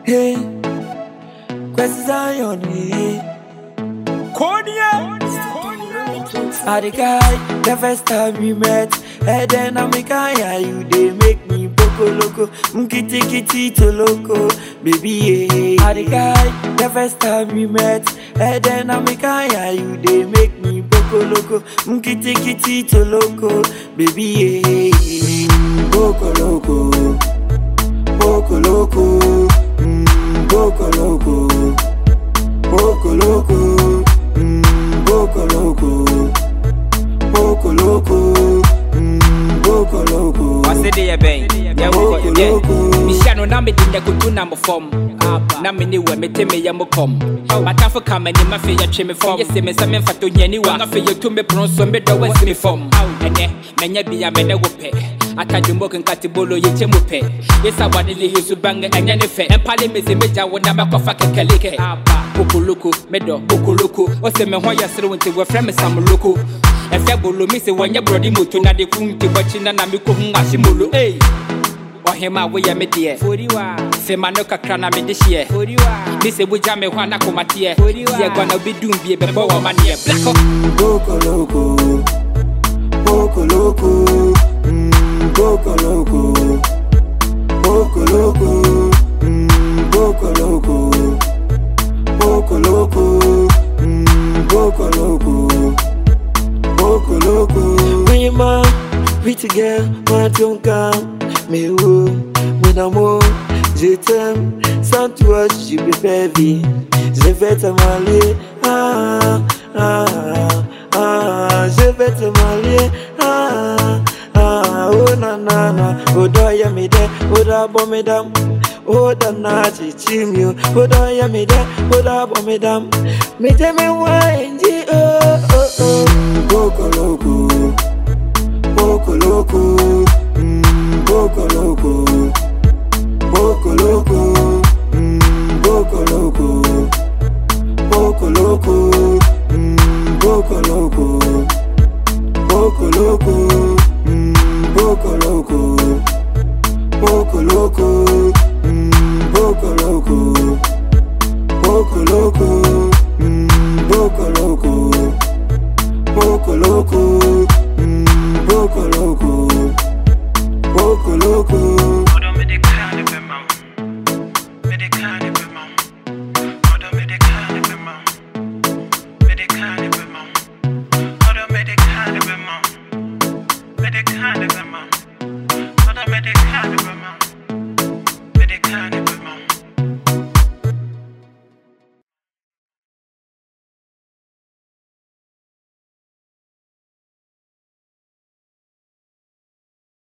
Hey, questions on your knee. I the guy, the first time we met, and then I'm a guy, you they make me boko loco, kitty kitty to loco, baby. I the guy, the first time we met, and then I'm a guy, you they make me boko loco, kitty kitty to loco, baby. Boko loco, boko loco, boko loco, boko loco, boko loco. Boko loco, boko loco. I said they bang, yeah, Michano na me dinda kutu na mo form. Na me ni we me teme ya mo kom. Matafo kama ni mafe ya cheme form. Yes me sa me fato nyani wa. Ngafe yo tu me bronso me do west me form. Ene menya bia me ne wo pe. Ataju mo kan katibolo ye chemu pe. Yes awade le hisu bang enya ne fe. Empale me se meja wo na makofa kekeleke. Boko loco, me do boko loco. O se me ho ya sere wonte we frame sam loco. Efe bolo mi se wanya brody moto na de kunti bachina na mi ko hu ashimolo eh ohema we ya me de foriwa se mano kakra na me de hye foriwa mi se buja me ho na komate ye gwana obedum bie be bo wo mane black boko loco boko loco boko loco boko loco boko loco boko loco boko loco boko loco. When your mom, pretty girl, my don't come. Me who, when I'm home, je t'aime. Sans toi, je be baby. Je vais te marier. Ah, ah, ah. Je vais te marier. Ah, ah. Oh na na na. Oh do ya me de. Oh da bo me dam. Oh da na chichimyo. Oh do ya me de. Oh da bo me dam. Me te me wine. Oh oh oh. Boko loco, boko loco, boko loco, boko loco, boko loco, boko loco, boko loco, boko loco, boko loco, boko loco.